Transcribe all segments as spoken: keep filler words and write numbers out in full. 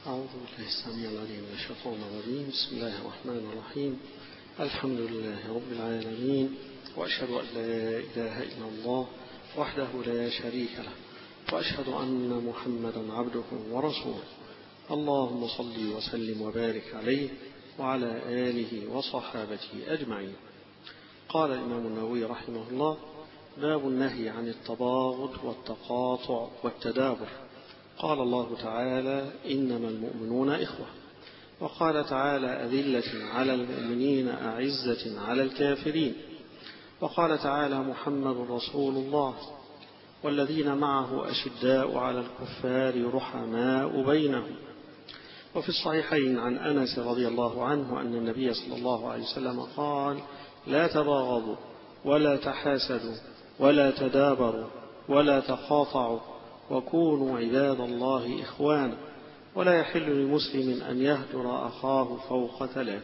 أعوذ بالله السميع العليم من الشيطان الرجيم. بسم الله الرحمن الرحيم. الحمد لله رب العالمين، وأشهد أن لا إله إلا الله وحده لا شريك له، وأشهد أن محمدا عبده ورسوله. اللهم صل وسلم وبارك عليه وعلى آله وصحابته أجمعين. قال الإمام النووي رحمه الله: باب النهي عن التباغض والتقاطع والتدابر. قال الله تعالى: إنما المؤمنون إخوة. وقال تعالى: أذلة على المؤمنين أعزة على الكافرين. وقال تعالى: محمد رسول الله والذين معه أشداء على الكفار رحماء بينهم. وفي الصحيحين عن أنس رضي الله عنه أن النبي صلى الله عليه وسلم قال: لا تباغضوا ولا تحاسدوا ولا تدابروا ولا تقاطعوا وكونوا عباد الله إخوانا، ولا يحل لمسلم أن يهجر أخاه فوق ثلاث.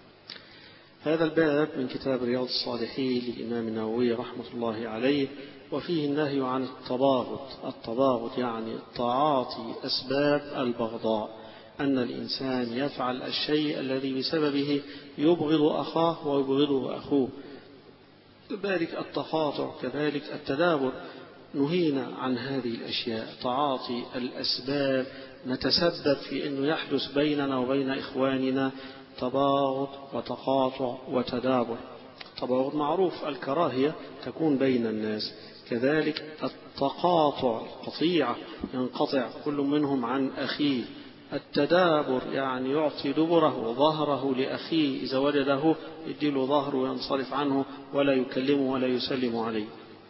هذا الباب من كتاب رياض الصالحين للإمام النووي رحمة الله عليه، وفيه النهي عن التباغض. التباغض يعني تعاطي أسباب البغضاء، أن الإنسان يفعل الشيء الذي بسببه يبغض أخاه ويبغضه أخوه. كذلك التقاطع، كذلك التدابر، نهينا عن هذه الأشياء. تعاطي الأسباب نتسبب في أنه يحدث بيننا وبين إخواننا تباغض وتقاطع وتدابر. التباغض معروف، الكراهية تكون بين الناس. كذلك التقاطع، القطيعة، ينقطع كل منهم عن أخيه. التدابر يعني يعطي دبره وظهره لأخيه، إذا وجده يديله ظهره وينصرف عنه ولا يكلمه ولا يسلم عليه.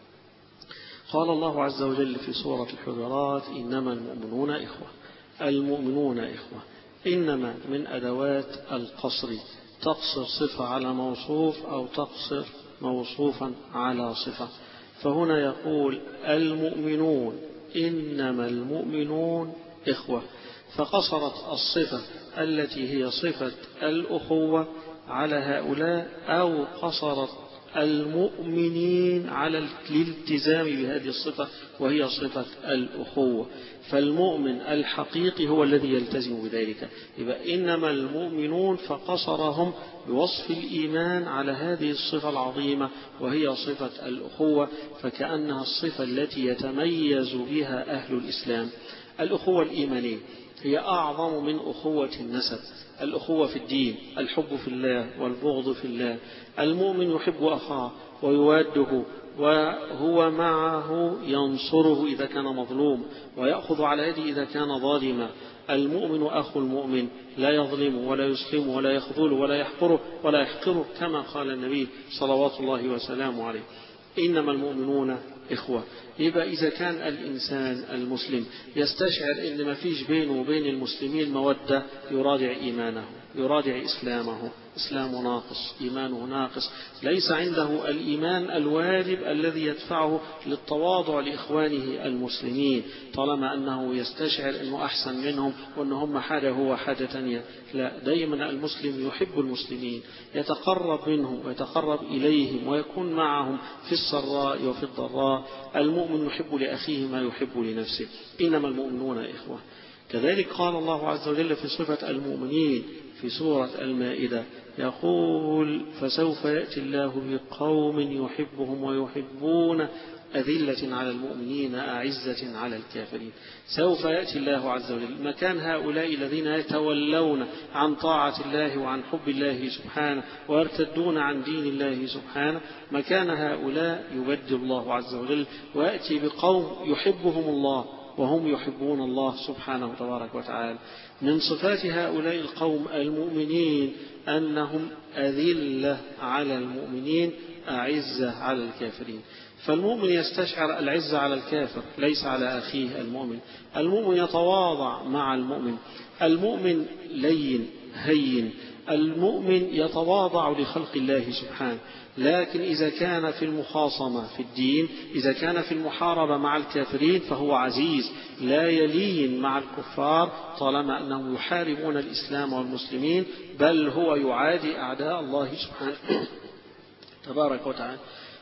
قال الله عز وجل في سورة الحجرات: إنما المؤمنون إخوة. المؤمنون إخوة، إنما من أدوات القصر، تقصر صفة على موصوف أو تقصر موصوفا على صفة. فهنا يقول المؤمنون، إنما المؤمنون إخوة، فقصرت الصفة التي هي صفة الأخوة على هؤلاء، أو قصرت المؤمنين على الالتزام بهذه الصفة وهي صفة الأخوة. فالمؤمن الحقيقي هو الذي يلتزم بذلك. يبقى إنما المؤمنون فقصرهم بوصف الإيمان على هذه الصفة العظيمة وهي صفة الأخوة، فكأنها الصفة التي يتميز بها أهل الإسلام. الأخوة الإيمانية هي أعظم من أخوة النسب. الأخوة في الدين، الحب في الله والبغض في الله. المؤمن يحب أخاه ويواده، وهو معه ينصره إذا كان مظلوم ويأخذ على يده إذا كان ظالما. المؤمن أخو المؤمن، لا يظلم ولا يسلم ولا يخذله ولا يحقره ولا يحقره، كما قال النبي صلوات الله وسلامه عليه: إنما المؤمنون إخوة. يبقى إذا كان الإنسان المسلم يستشعر أن ما فيش بينه وبين المسلمين مودة، يراجع إيمانه، يراجع إسلامه. إسلامه ناقص، إيمانه ناقص، ليس عنده الإيمان الواجب الذي يدفعه للتواضع لإخوانه المسلمين، طالما أنه يستشعر أنه أحسن منهم وأن هم حاجة هو حاجة تانية. لا، دائما المسلم يحب المسلمين، يتقرب منهم ويتقرب إليهم ويكون معهم في السراء وفي الضراء. المؤمن يحب لأخيه ما يحب لنفسه. إنما المؤمنون إخوة. كذلك قال الله عز وجل في صفة المؤمنين في سورة المائدة، يقول: فسوف يأتي الله بقوم يحبهم ويحبون أذلة على المؤمنين أعزة على الكافرين. سوف يأتي الله عز وجل مكان هؤلاء الذين يتولون عن طاعة الله وعن حب الله سبحانه ويرتدون عن دين الله سبحانه. مكان هؤلاء يبدل الله عز وجل ويأتي بقوم يحبهم الله وهم يحبون الله سبحانه تبارك وتعالى. من صفات هؤلاء القوم المؤمنين أنهم أذلة على المؤمنين أعزة على الكافرين. فالمؤمن يستشعر العزة على الكافر، ليس على أخيه المؤمن. المؤمن يتواضع مع المؤمن. المؤمن لين هين. المؤمن يتواضع لخلق الله سبحانه. لكن إذا كان في المخاصمة في الدين، إذا كان في المحاربة مع الكافرين، فهو عزيز لا يلين مع الكفار طالما أنهم يحاربون الإسلام والمسلمين، بل هو يعادي أعداء الله سبحانه تبارك وتعالى.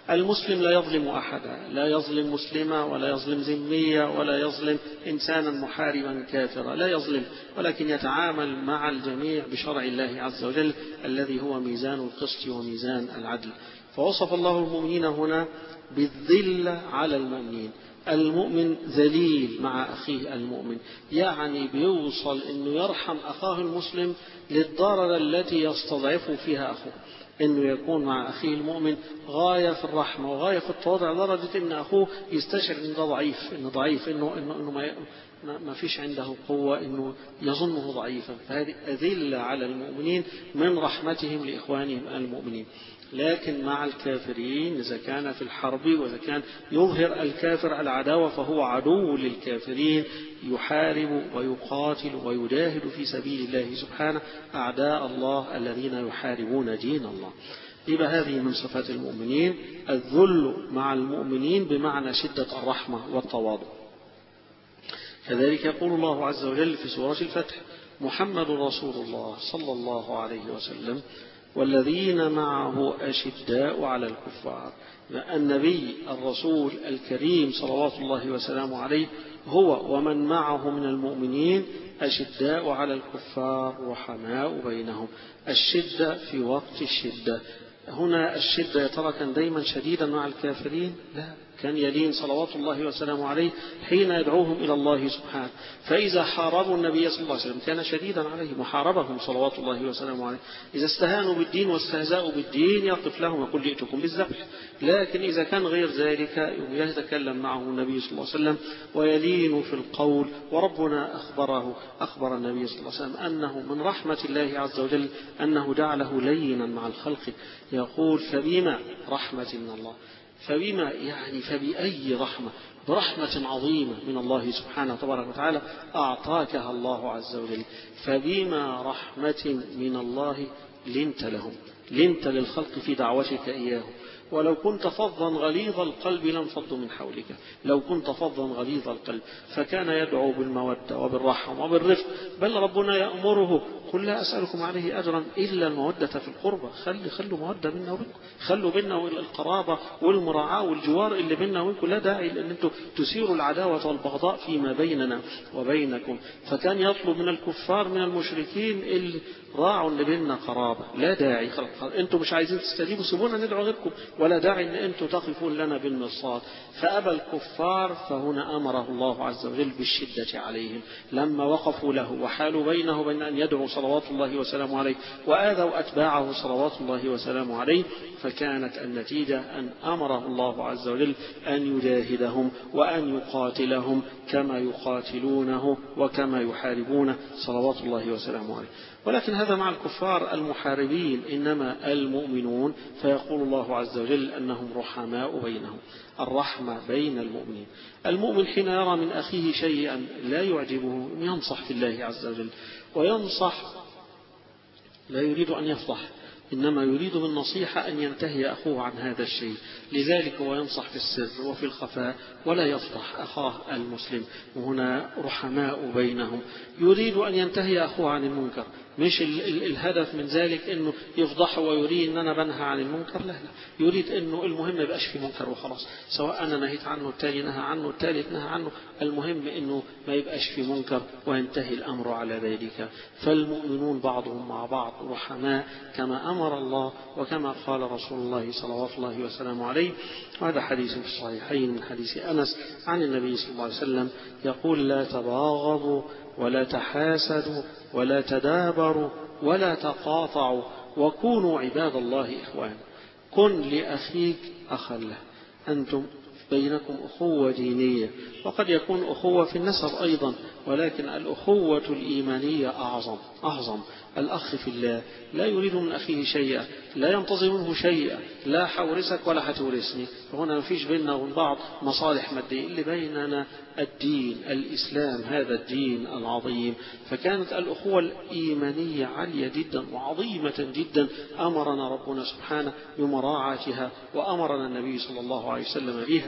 المسلم لا يظلم أحدا، لا يظلم مسلما ولا يظلم ذميا ولا يظلم إنسانا محاربا كافرا، لا يظلم، ولكن يتعامل مع الجميع بشرع الله عز وجل الذي هو ميزان القسط وميزان العدل. فوصف الله المؤمنين هنا بالذل على المؤمنين. المؤمن ذليل مع أخيه المؤمن، يعني بيوصل أنه يرحم أخاه المسلم للدرجة التي يستضعف فيها أخوه، أنه يكون مع أخيه المؤمن غاية في الرحمة وغاية في التواضع لدرجة أن أخوه يستشعر أنه ضعيف، أنه ضعيف أنه, إنه, إنه ما, ما فيش عنده قوة، أنه يظنه ضعيفا. فهذه أذلة على المؤمنين من رحمتهم لإخوانهم المؤمنين. لكن مع الكافرين إذا كان في الحرب وإذا كان يظهر الكافر العداوة فهو عدو للكافرين، يحارب ويقاتل ويجاهد في سبيل الله سبحانه أعداء الله الذين يحاربون دين الله. يبقى هذه من صفات المؤمنين الذل مع المؤمنين بمعنى شدة الرحمة والتواضع. كذلك يقول الله عز وجل في سورة الفتح: محمد رسول الله صلى الله عليه وسلم والذين معه أشداء على الكفار. النبي الرسول الكريم صلوات الله وسلامه عليه هو ومن معه من المؤمنين أشداء على الكفار رحماء بينهم. الشدة في وقت الشدة. هنا الشدة يا ترى كان دايما شديدا مع الكافرين؟ لا، كان يلين صلوات الله وسلامه عليه حين يدعوهم إلى الله سبحانه. فإذا حاربوا النبي صلى الله عليه وسلم كان شديدا عليه محاربهم صلوات الله وسلامه عليه. إذا استهانوا بالدين واستهزاءوا بالدين يقف لهم ويقول جئتكم بالذبح. لكن إذا كان غير ذلك يتكلم معه النبي صلى الله عليه وسلم ويلين في القول. وربنا أخبره أخبر النبي صلى الله عليه وسلم أنه من رحمة الله عز وجل أنه جعله لينا مع الخلق. يقول: فبما رحمة من الله، فبما يعني فبأي رحمة، برحمة عظيمة من الله سبحانه تبارك وتعالى أعطاكها الله عز وجل. فبما رحمة من الله لنت لهم، لنت للخلق في دعوتك إياهم. ولو كنت فظا غليظ القلب لانفضوا من حولك. لو كنت فظا غليظ القلب. فكان يدعو بالمودة وبالرحمة وبالرفق. بل ربنا يأمره: قل لا أسألكم عليه أجرا إلا المودة في القربة. خلي خلوا مودة بيننا وبينكم، خلوا بيننا القرابة والمراعاة والجوار اللي بيننا وبينكم. لا داعي لأن أنتم تثيروا العداوة والبغضاء فيما بيننا وبينكم. فكان يطلب من الكفار من المشركين اللي راعوا اللي بيننا قرابة. لا داعي، أنتم مش عايزين تستجيبوا سيبونا ندعو غيركم، ولا داعي أن أنتم تقفون لنا بالمرصاد. فأبى الكفار، فهنا أمره الله عز وجل بالشدة عليهم لما وقفوا له وحالوا بينه وبين أن يدعو صلوات الله وسلامه عليه وآذوا أتباعه صلوات الله وسلامه عليه. فكانت النتيجة أن أمره الله عز وجل أن يجاهدهم وأن يقاتلهم كما يقاتلونه وكما يحاربونه صلوات الله وسلامه عليه. ولكن هذا مع الكفار المحاربين، إنما المؤمنون فيقول الله عز وجل أنهم رحماء بينهم. الرحمة بين المؤمنين. المؤمن حين يرى من أخيه شيئا لا يعجبه ينصح في الله عز وجل، وينصح لا يريد أن يفضح، إنما يريد بالنصيحة أن ينتهي أخوه عن هذا الشيء. لذلك هو ينصح في السر وفي الخفاء ولا يفضح أخاه المسلم. وهنا رحماء بينهم. يريد أن ينتهي أخوه عن المنكر، مش ال ال الهدف من ذلك أنه يفضحه ويريد أن أنا بنهى عن المنكر. لا لا، يريد أنه المهم ما يبقاش في منكر وخلاص، سواء أنا نهيت عنه التالي نهى عنه التالت نهى عنه، المهم أنه ما يبقاش في منكر وينتهي الأمر على ذلك. فالمؤمنون بعضهم مع بعض رحماء كما أمر الله وكما قال رسول الله صلوات الله وسلامه عليه. وهذا حديث في الصحيحين من حديث أنس عن النبي صلى الله عليه وسلم يقول: لا تباغضوا ولا تحاسدوا ولا تدابروا ولا تقاطعوا وكونوا عباد الله إخوان. كن لأخيك أخا له. أنتم بينكم أخوة دينية، وقد يكون أخوة في النسب أيضا، ولكن الأخوة الإيمانية أعظم أعظم. الأخ في الله لا يريد من أخيه شيئا، لا ينتظر منه شيئا، لا حورسك ولا حتورسني. فهنا ما فيش بيننا وبين بعض مصالح مادية، اللي بيننا الدين الإسلام، هذا الدين العظيم. فكانت الأخوة الإيمانية عالية جدا وعظيمة جدا، أمرنا ربنا سبحانه بمراعاتها وأمرنا النبي صلى الله عليه وسلم بها.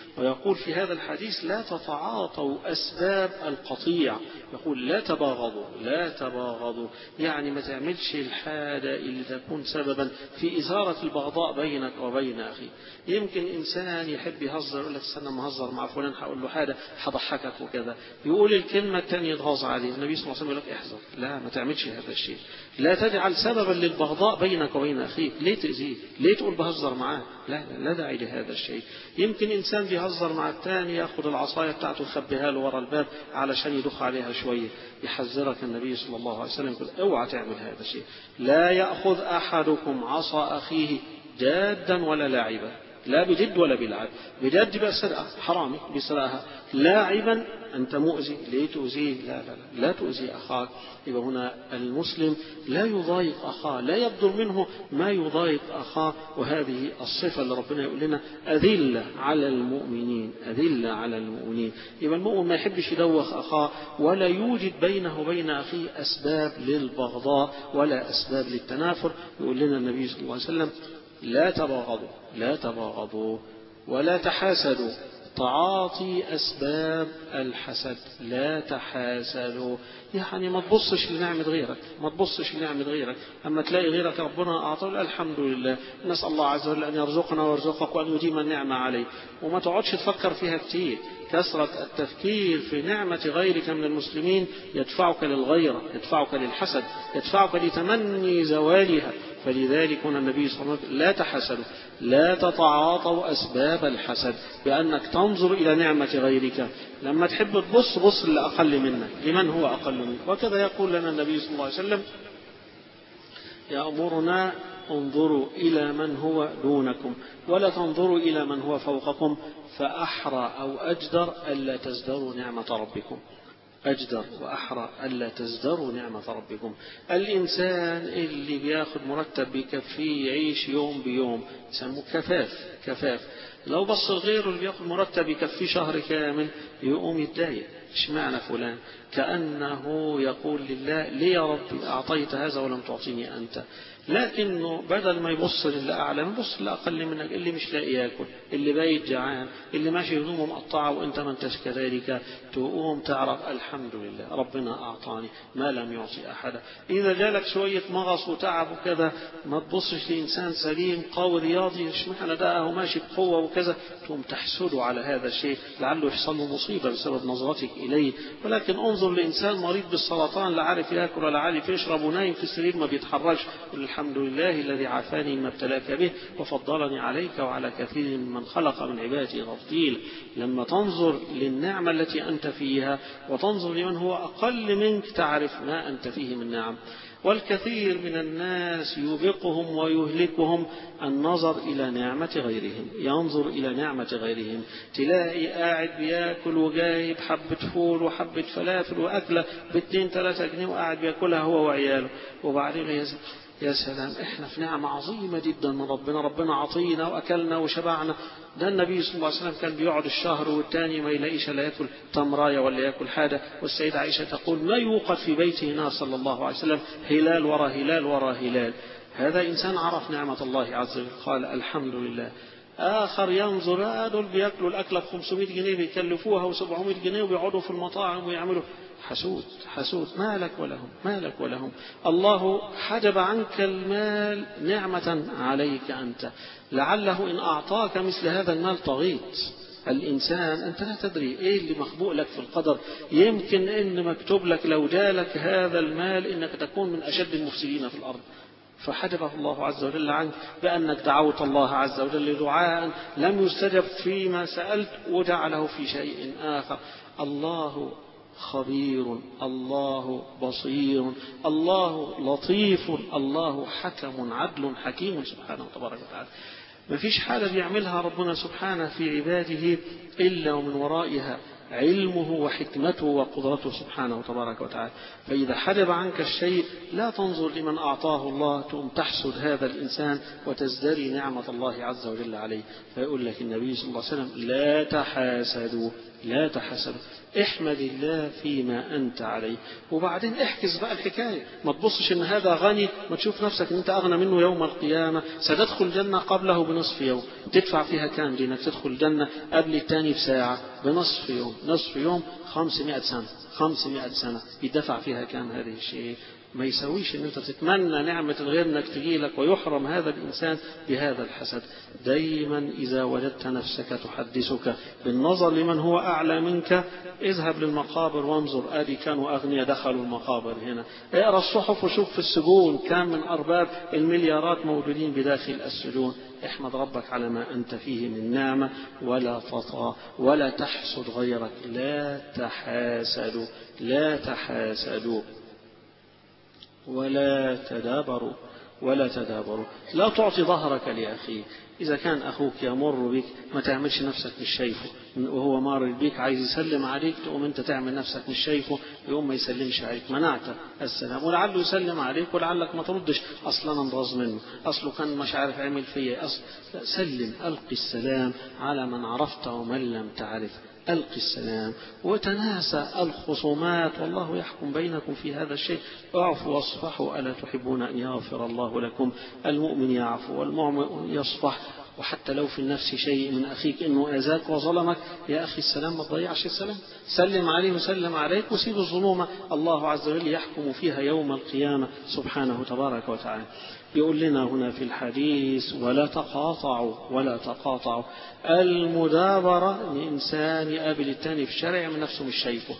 ويقول في هذا الحديث لا تتعاطوا أسباب القطيع، يقول لا تباغضوا لا تباغضوا، يعني ما تعملش الحاجة اللي تكون سببا في إثارة البغضاء بينك وبين أخيك. يمكن إنسان يحب يهزر، يقول لك استنى ما أهزر مع فلان هقول له حاجة هضحكك وكذا، يقول الكلمة الثانية يتغاظ عليه. النبي صلى الله عليه وسلم يقول لك احذر، لا ما تعملش هذا الشيء، لا تجعل سببا للبغضاء بينك وبين أخيك. ليه تأذيه؟ ليه تقول بهزر معاه؟ لا لا داعي لهذا الشيء. يمكن إنسان بيهزر مع الثاني يأخذ العصاية بتاعته يخبيها له ورا الباب علشان يدخ عليها شوية، يحذرك النبي صلى الله عليه وسلم يقول اوعى تعمل هذا الشيء. لا يأخذ أحدكم عصا أخيه جادا ولا لاعبا، لا بجد ولا بلعب. بجد بقى سرقة حرامي بسرقها، لاعبا أنت مؤذي، ليه تؤذيه؟ لا لا لا لا تؤذي أخاك. يبقى هنا المسلم لا يضايق أخاه، لا يبذل منه ما يضايق أخاه. وهذه الصفة اللي ربنا يقول لنا أذلة على المؤمنين، أذلة على المؤمنين. يبقى المؤمن ما يحبش يدوخ أخاه، ولا يوجد بينه وبين أخيه أسباب للبغضاء ولا أسباب للتنافر. يقول لنا النبي صلى الله عليه وسلم لا تباغضوا لا تباغضوا ولا تحاسدوا، تعاطي أسباب الحسد، لا تحاسدوا. يعني ما تبصش لنعمة غيرك، ما تبصش لنعمة غيرك. أما تلاقي غيرك ربنا أعطاه الحمد لله، نسأل الله عز وجل أن يرزقنا ويرزقك وأن يديم النعمة عليه، وما تقعدش تفكر فيها كتير. كثرة التفكير في نعمة غيرك من المسلمين يدفعك للغيرة، يدفعك للحسد، يدفعك لتمني زوالها. فلذلك هنا النبي صلى الله عليه وسلم لا تحسدوا، لا تتعاطوا أسباب الحسد بأنك تنظر إلى نعمة غيرك. لما تحب تبص بص لأقل منك، لمن هو أقل منك. وكذا يقول لنا النبي صلى الله عليه وسلم يأمرنا انظروا إلى من هو دونكم ولا تنظروا إلى من هو فوقكم، فأحرى أو أجدر ألا تزدروا نعمة ربكم. أجدر وأحرى ألا تزدروا نعمة ربكم. الإنسان اللي بياخد مرتب بيكفيه يعيش يوم بيوم يسموه كفاف كفاف. لو بص الغير اللي بياخد مرتب يكفيه شهر كامل يقوم يتضايق، اشمعنى فلان؟ كأنه يقول لله ليه يا ربي أعطيت هذا ولم تعطيني أنت؟ لكنه بدل ما يبص للي أعلى يبص للي أقل منك، اللي مش لاقي ياكل، اللي بايت جعان، اللي ماشي هدومه مقطعة وأنت ما أنتش كذلك، تقوم تعرف الحمد لله ربنا أعطاني ما لم يعطي أحدا. إذا جالك شوية مغص وتعب وكذا ما تبصش لإنسان سليم قوي رياضي اشمعنى ده أهو ماشي بقوة وكذا، تقوم تحسده على هذا الشيء لعله يحصل له مصيبة بسبب نظرتك إليه. ولكن انظر لإنسان مريض بالسرطان لا عارف يأكل ولا عارف يشرب ونايم في السرير ما بيتحركش، الحمد لله الذي عافاني ما ابتلاك به وفضلني عليك وعلى كثير من خلق من عباده تفضيلا. لما تنظر للنعمة التي أنت فيها وتنظر لمن هو أقل منك تعرف ما أنت فيه من نعم. والكثير من الناس يوبقهم ويهلكهم النظر إلى نعمة غيرهم، ينظر إلى نعمة غيرهم. تلاقي قاعد بياكل وجايب حبة فول وحبة فلافل وأكلة باتنين ثلاثة جنيه وقاعد بياكلها هو وعياله، وبعدين يزن يا سلام احنا في نعمة عظيمة جدا من ربنا، ربنا عطينا وأكلنا وشبعنا. ده النبي صلى الله عليه وسلم كان بيقعد الشهر والتاني ما يلاقيش لا يأكل تمراية ولا يأكل حاجة. والسيدة عائشة تقول ما يوقد في بيته نار صلى الله عليه وسلم هلال ورا هلال ورا هلال. هذا إنسان عرف نعمة الله عز وجل قال الحمد لله. آخر ينظر هذول بيأكلوا الأكلة بخمسمائة جنيه بيكلفوها وسبعمائة جنيه وبيقعدوا في المطاعم ويعملوا حسود حسود. ما لك ولهم ما لك ولهم. الله حجب عنك المال نعمة عليك أنت، لعله إن أعطاك مثل هذا المال طغيت. الإنسان أنت لا تدري إيه اللي مخبوء لك في القدر، يمكن إن مكتوب لك لو جالك هذا المال إنك تكون من أشد المفسدين في الأرض، فحجبه الله عز وجل عنك بأنك دعوت الله عز وجل دعاء لم يستجب فيما سألت وجعله في شيء آخر. الله خبير، الله بصير، الله لطيف، الله حكم عدل حكيم سبحانه وتبارك وتعالى. ما فيش حاجة بيعملها ربنا سبحانه في عباده إلا ومن ورائها علمه وحكمته وقدرته سبحانه وتبارك وتعالى. فإذا حجب عنك الشيء لا تنظر لمن أعطاه الله تقوم تحسد هذا الإنسان وتزدري نعمة الله عز وجل عليه. فيقول لك النبي صلى الله عليه وسلم لا تحاسدوا لا تحاسدوا، احمد الله فيما أنت عليه. وبعدين احكز بقى الحكاية، ما تبصش إن هذا غني ما تشوف نفسك إن أنت أغنى منه يوم القيامة. ستدخل الجنة قبله بنصف يوم، تدفع فيها كام دي إنك تدخل الجنة قبل التاني بساعة؟ بنصف يوم. نصف يوم خمسمائة سنة، خمسمائة سنة يدفع فيها كام هذه الشيء؟ ما يسويش ان انت تتمنى نعمة الغير انك تجيلك ويحرم هذا الانسان بهذا الحسد. دايما اذا وجدت نفسك تحدثك بالنظر لمن هو اعلى منك، اذهب للمقابر وانظر، ادي كانوا اغنياء دخلوا المقابر هنا. اقرا الصحف وشوف في السجون كم من ارباب المليارات موجودين بداخل السجون. احمد ربك على ما انت فيه من نعمة، ولا تطغى ولا تحسد غيرك. لا تحاسدوا، لا تحاسدوا ولا تدابروا، ولا تدابروا. لا تعطي ظهرك لأخيك. إذا كان أخوك يمر بك ما تعملش نفسك مش شايفه، وهو مار بك عايز يسلم عليك تقوم أنت تعمل نفسك مش شايفه، يقوم ما يسلمش عليك، منعت السلام. ولعله يسلم عليك ولعلك ما تردش، أصلا أنا مراز منه، أصله كان مش عارف عمل فيا أصل. سلم، ألقي السلام على من عرفت ومن لم تعرف. ألقي السلام وتناسى الخصومات، والله يحكم بينكم في هذا الشيء. اعفوا واصفحوا، ألا تحبون أن يغفر الله لكم؟ المؤمن يعفو والمؤمن يصفح. وحتى لو في النفس شيء من أخيك إنه أذاك وظلمك، يا أخي السلام ما تضيعش السلام، سلم عليه وسلم عليك وسيب الظلومة، الله عز وجل يحكم فيها يوم القيامة سبحانه تبارك وتعالى. يقول لنا هنا في الحديث ولا تقاطعوا، ولا تقاطعوا. المدابرة لإنسان يقابل التاني في الشارع من نفسه مش شايفه.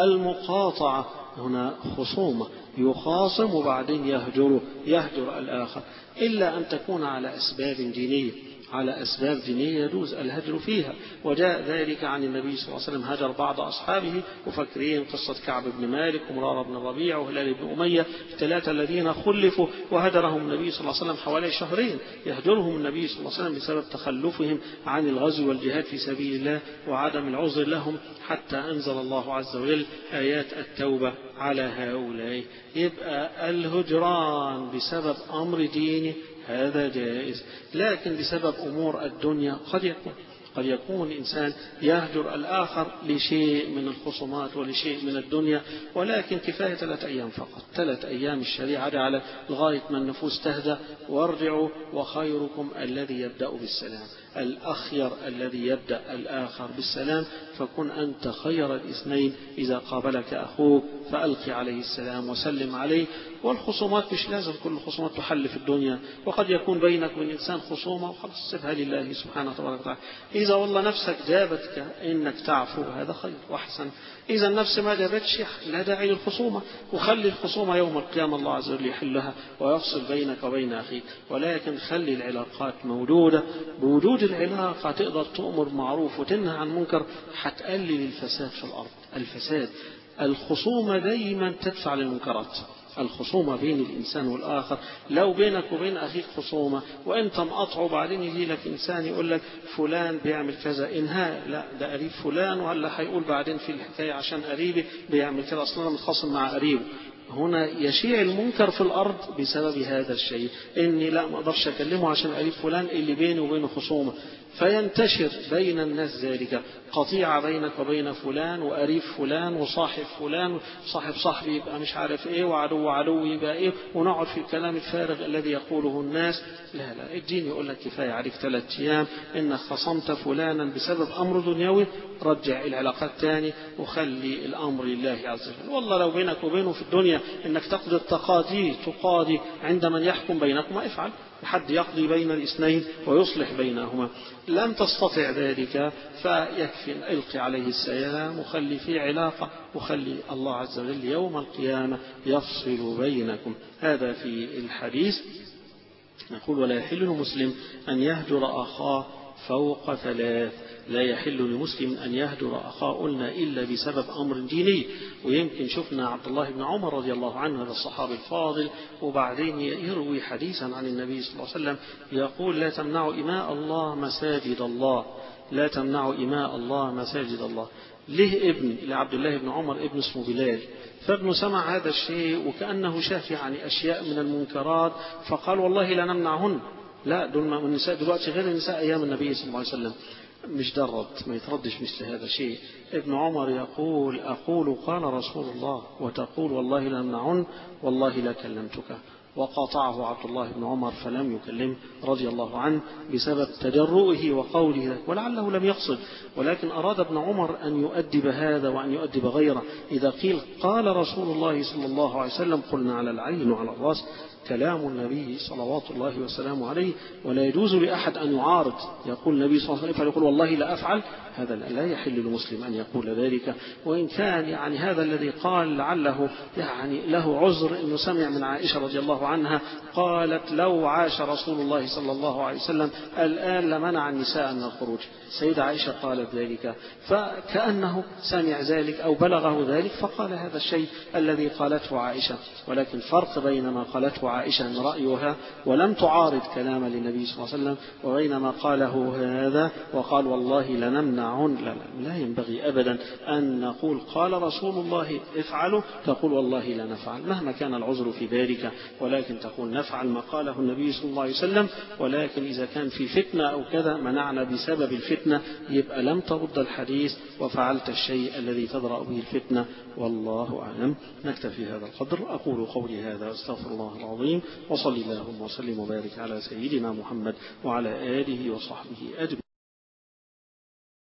المقاطعة هنا خصومة، يخاصم وبعدين يهجره، يهجر الآخر، إلا أن تكون على أسباب دينية. على أسباب دينية يجوز الهجر فيها، وجاء ذلك عن النبي صلى الله عليه وسلم، هجر بعض أصحابه. وفاكرين قصة كعب بن مالك ومرارة بن ربيع وهلال بن أمية، الثلاثة الذين خلفوا وهجرهم النبي صلى الله عليه وسلم حوالي شهرين. يهجرهم النبي صلى الله عليه وسلم بسبب تخلفهم عن الغزو والجهاد في سبيل الله وعدم العذر لهم، حتى أنزل الله عز وجل آيات التوبة على هؤلاء. يبقى الهجران بسبب أمر ديني هذا جائز، لكن بسبب أمور الدنيا قد يكون قد يكون إنسان يهجر الآخر لشيء من الخصومات ولشيء من الدنيا، ولكن كفاية ثلاث أيام فقط. ثلاث أيام الشريعة على لغاية ما النفوس تهدى. وارجعوا وخيركم الذي يبدأ بالسلام، الأخير الذي يبدأ الآخر بالسلام. فكن أنت خير الاثنين، إذا قابلك أخوك فألقي عليه السلام وسلم عليه. والخصومات مش لازم كل الخصومات تحل في الدنيا، وقد يكون بينك وبين إنسان خصومة وخلاص سيبها لله سبحانه وتعالى. إذا والله نفسك جابتك إنك تعفو هذا خير وأحسن. إذا النفس ما جابتش لا داعي للخصومة، وخلي الخصومة يوم القيامة الله عز وجل يحلها ويفصل بينك وبين أخيك. ولكن خلي العلاقات موجودة. بوجود العلاقة تقدر تؤمر معروف وتنهى عن منكر، حتقلل الفساد في الأرض. الفساد الخصومة دايما تدفع للمنكرات. الخصومة بين الإنسان والآخر، لو بينك وبين أخيك خصومة وأنت مقطعه، بعدين يجي لك إنسان يقول لك فلان بيعمل كذا، إنهاء لا ده قريب فلان، ولا هيقول بعدين في الحكاية عشان قريبي بيعمل كذا، أصلا أنا متخاصم مع قريبه. هنا يشيع المنكر في الأرض بسبب هذا الشيء، إني لا ما أقدرش أكلمه عشان قريب فلان اللي بيني وبينه خصومة، فينتشر بين الناس ذلك قطيعة بينك وبين فلان وقريب فلان وصاحب فلان، صاحب صاحبي يبقى مش عارف إيه، وعدو عدو يبقى إيه، ونقعد في الكلام الفارغ الذي يقوله الناس. لا لا، الدين يقول لك كفاية عليك ثلاث أيام إنك خصمت فلانا بسبب أمر دنيوي، رجع العلاقات تاني وخلي الأمر لله عز وجل. والله لو بينك وبينه في الدنيا إنك تقضي التقاضي تقاضي عند من يحكم بينكما، افعل، حد يقضي بين الاثنين ويصلح بينهما. لم تستطع ذلك فيكفي القي عليه السلام وخلي في علاقة، وخلي الله عز وجل يوم القيامة يفصل بينكم. هذا في الحديث. نقول ولا يحل لمسلم أن يهجر أخاه فوق ثلاث. لا يحل لمسلم أن يهجر أخاه قلنا إلا بسبب أمر ديني. ويمكن شفنا عبد الله بن عمر رضي الله عنه هذا الصحابي الفاضل، وبعدين يروي حديثا عن النبي صلى الله عليه وسلم يقول لا تمنعوا إماء الله مساجد الله، لا تمنعوا إماء الله مساجد الله. له ابن لعبد الله بن عمر ابن اسمه بلال، فابنه سمع هذا الشيء وكأنه شافي عن أشياء من المنكرات، فقال والله لا نمنعهن. لا دول النساء دلوقتي غير النساء أيام النبي صلى الله عليه وسلم. مش درد، ما يتردش مثل هذا شيء. ابن عمر يقول أقول قال رسول الله وتقول والله لنمنعن والله لا كلمتك، وقاطعه عبد الله بن عمر فلم يكلمه رضي الله عنه بسبب تجرؤه وقوله ذلك، ولعله لم يقصد، ولكن أراد ابن عمر أن يؤدب هذا وأن يؤدب غيره. إذا قيل قال رسول الله صلى الله عليه وسلم قلنا على العين وعلى الرأس، كلام النبي صلوات الله وسلامه عليه، ولا يجوز لأحد أن يعارض. يقول النبي صلى الله عليه وسلم يقول والله لا أفعل، هذا لا يحل للمسلم أن يقول ذلك. وإن كان يعني هذا الذي قال لعله يعني له عذر، إنه سمع من عائشة رضي الله عنها قالت لو عاش رسول الله صلى الله عليه وسلم الآن لمنع النساء من الخروج. سيدة عائشة قالت ذلك، فكأنه سمع ذلك أو بلغه ذلك فقال هذا الشيء الذي قالته عائشة. ولكن فرق بين ما قالته عائشة من رأيها ولم تعارض كلام للنبي صلى الله عليه وسلم، وبين ما قاله هذا وقال والله لنمنعن. لا, لا, لا ينبغي أبدا أن نقول قال رسول الله افعلوا تقول والله لا نفعل مهما كان العذر في ذلك، ولكن تقول نفعل ما قاله النبي صلى الله عليه وسلم. ولكن إذا كان في فتنة أو كذا منعنا بسبب الفتنة، يبقى لم ترد الحديث وفعلت الشيء الذي تدرأ به الفتنة، والله أعلم. نكتفي هذا القدر. أقول قولي هذا أستغفر الله العظيم، وصلي اللهم وسلم وبارك على سيدنا محمد وعلى آله وصحبه أجمعين.